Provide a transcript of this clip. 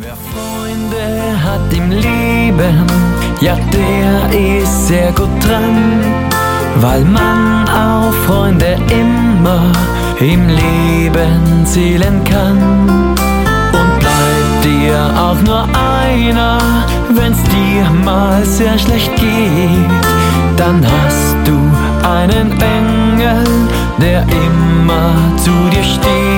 Wer Freunde hat im Leben, ja der ist sehr gut dran, weil man auf Freunde immer im Leben zählen kann. Und bleibt dir auch nur einer, wenn's dir mal sehr schlecht geht, dann hast du einen Engel, der immer zu dir steht.